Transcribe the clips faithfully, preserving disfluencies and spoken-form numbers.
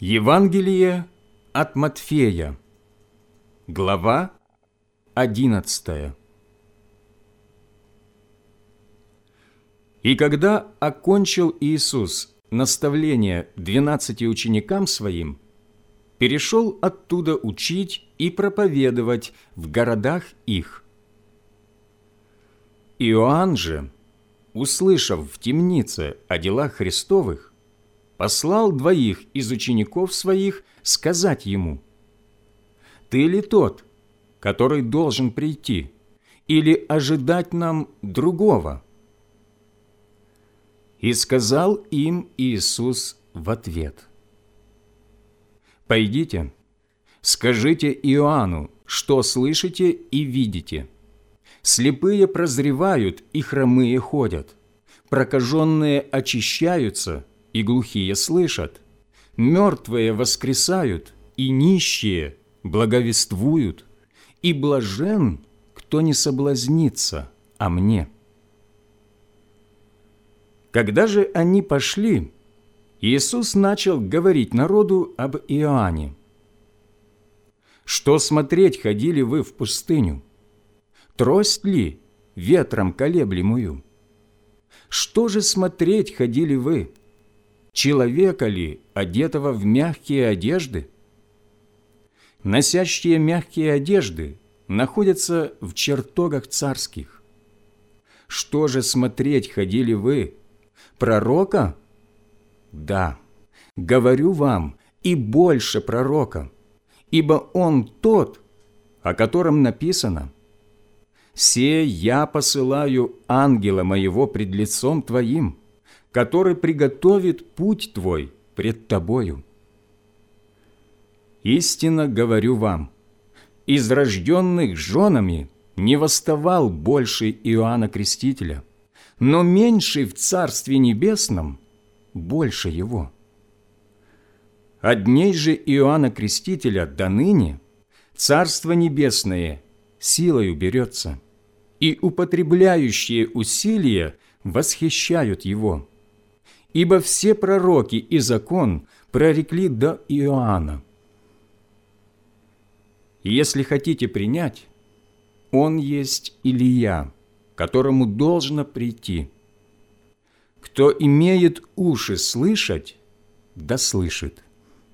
Евангелие от Матфея, глава одиннадцатая. И когда окончил Иисус наставление двенадцати ученикам Своим, перешел оттуда учить и проповедовать в городах их. Иоанн же, услышав в темнице о делах Христовых, послал двоих из учеников Своих сказать Ему: «Ты ли тот, который должен прийти, или ожидать нам другого?» И сказал им Иисус в ответ: «Пойдите, скажите Иоанну, что слышите и видите. Слепые прозревают и хромые ходят, прокаженные очищаются и глухие слышат, мертвые воскресают и нищие благовествуют, и блажен, кто не соблазнится о мне». Когда же они пошли, Иисус начал говорить народу об Иоанне. «Что смотреть ходили вы в пустыню? Трость ли ветром колеблемую? Что же смотреть ходили вы? Человека ли, одетого в мягкие одежды? Носящие мягкие одежды находятся в чертогах царских. Что же смотреть ходили вы? Пророка? Да, говорю вам, и больше пророка, ибо он тот, о котором написано: «Се я посылаю ангела моего пред лицом твоим, который приготовит путь твой пред тобою». Истинно говорю вам, из рожденных женами не восставал больше Иоанна Крестителя, но меньший в Царстве Небесном больше его. От дней же Иоанна Крестителя до ныне Царство Небесное силою берется, и употребляющие усилия восхищают его. Ибо все пророки и закон прорекли до Иоанна. Если хотите принять, он есть Илия, которому должно прийти. Кто имеет уши слышать, да слышит.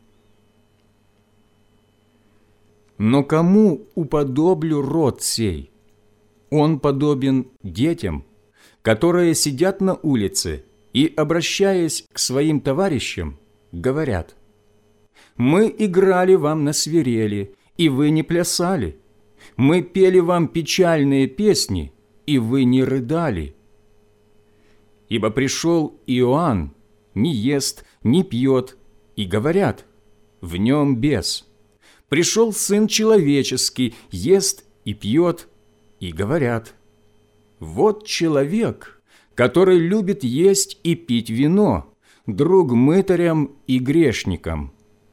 Но кому уподоблю род сей? Он подобен детям, которые сидят на улице и, обращаясь к своим товарищам, говорят: «Мы играли вам на свирели, и вы не плясали. Мы пели вам печальные песни, и вы не рыдали. Ибо пришел Иоанн, не ест, не пьет, и говорят: в нем бес. Пришел Сын Человеческий, ест и пьет, и говорят: вот человек, который любит есть и пить вино, друг мытарям и грешникам.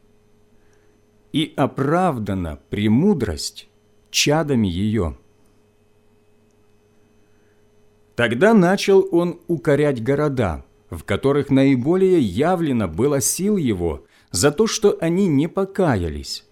И оправдана премудрость чадами ее». Тогда начал он укорять города, в которых наиболее явлено было сил его, за то, что они не покаялись.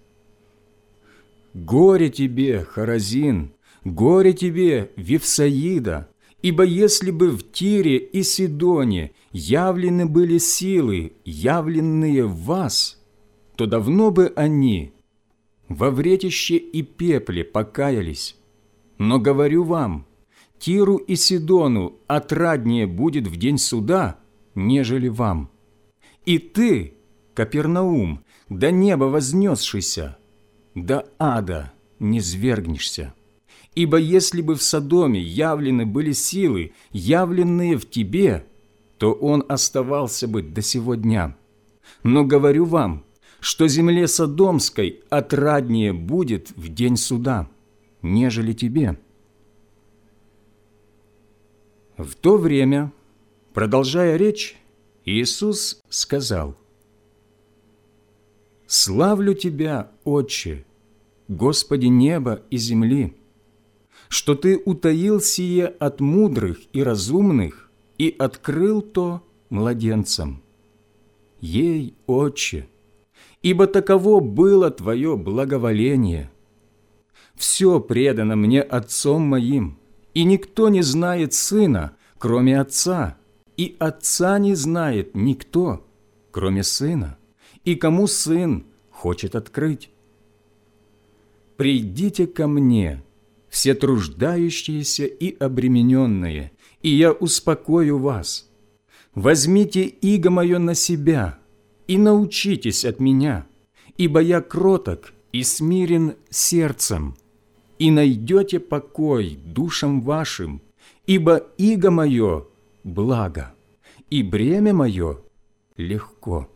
«Горе тебе, Хоразин! Горе тебе, Вифсаида! Ибо если бы в Тире и Сидоне явлены были силы, явленные в вас, то давно бы они во вретище и пепле покаялись. Но говорю вам, Тиру и Сидону отраднее будет в день суда, нежели вам. И ты, Капернаум, до неба вознесшийся, до ада не свергнешься. Ибо если бы в Содоме явлены были силы, явленные в тебе, то он оставался бы до сего дня. Но говорю вам, что земле Содомской отраднее будет в день суда, нежели тебе». В то время, продолжая речь, Иисус сказал: «Славлю Тебя, Отче, Господи неба и земли, что Ты утаил сие от мудрых и разумных и открыл то младенцам. Ей, Отче, ибо таково было Твое благоволение. Все предано мне Отцом моим, и никто не знает Сына, кроме Отца, и Отца не знает никто, кроме Сына, и кому Сын хочет открыть. Придите ко мне, все труждающиеся и обремененные, и я успокою вас. Возьмите иго мое на себя и научитесь от меня, ибо я кроток и смирен сердцем, и найдете покой душам вашим, ибо иго мое благо, и бремя мое легко».